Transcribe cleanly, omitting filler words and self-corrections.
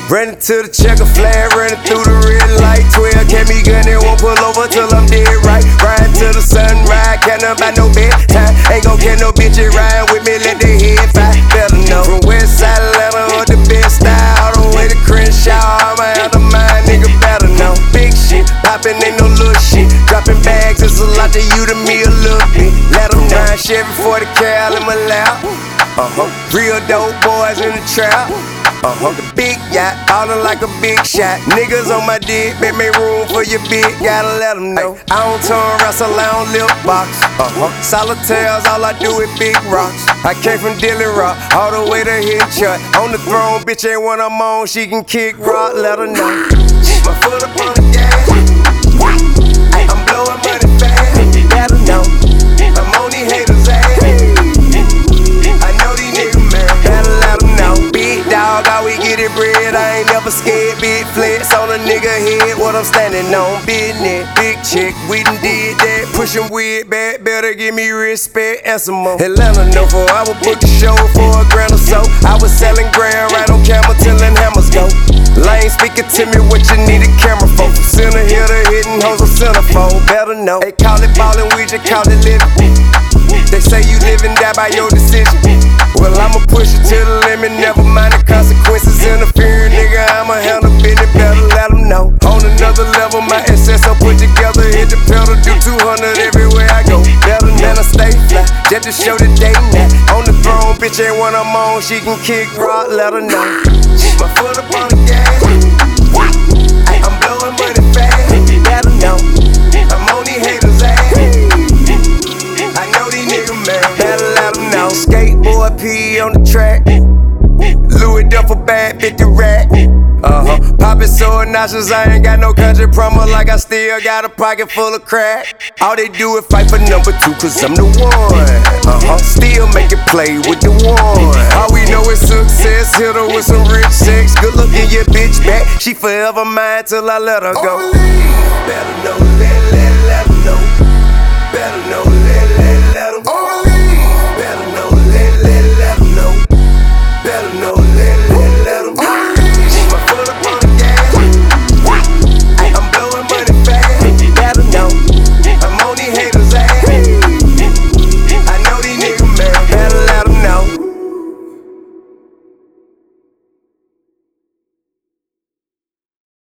Running to the checker flag, running through the red light. 12 kept me gun and won't pull over till I'm dead right. Riding till the sunrise, can't about no bedtime. Ain't gon' get no bitch riding with me, let their head fly. Better know. From west side Atlanta or the best style, all the way to Crenshaw, I'ma have the mind, nigga better know. Big shit, poppin' ain't no little shit. Dropping bags is a lot to you, to me a little bit. Let them know. Chevy 40 cal in my lap. Real dope boys in the trap. The big yacht, ballin' like a big shot. Niggas on my dick, make room for your big, gotta let them know. I don't turn wrestle, I don't lip box. Solitaires, all I do is big rocks. I came from Dilly Rock, all the way to Hitchut. On the throne, bitch ain't one I'm on, she can kick rock, let her know. My foot up on the gas, I'm blowing money fast, let her know. I'm on these haters' ass, I know these niggas, man, better let them know. Big dog, how we get it bread, I ain't never scared. Big flex on a nigga head, what I'm standing on. Business, big chick, we done did that. Pushing weird back, better give me respect and some more. Atlanta know for I would book the show for $1,000 or so. I was selling grand right on camera, tilling hammers go. Lane speaking to me what you need a camera for. From center here to hitting hoes on centerfold, better know. They call it ballin', we just call it living. They say you live and die by your decision. Well, I'ma push it to the limit, never mind the consequences. Interfering, nigga, I'ma handle business, better let them know. On another level, my SS I put together, hit the pedal, do 200 everywhere I go. Better than I stay fly, just to show the day now. On the throne, bitch ain't one I'm on, she can kick rock, let her know. My foot up on the gas, I'm blowing money fast, let her know. I'm on these haters' ass, I know these niggas, man, better let them know. Skateboard P on the track, Louis Duffel bag, 50 rack. Poppin' so obnoxious, I ain't got no country promo, like I still got a pocket full of crack. All they do is fight for number 2, cause I'm the one. Still make it play with the one. All we know is success, hit her with some rich sex. Good looking your bitch back, she forever mine till I let her go. Better know, let her know.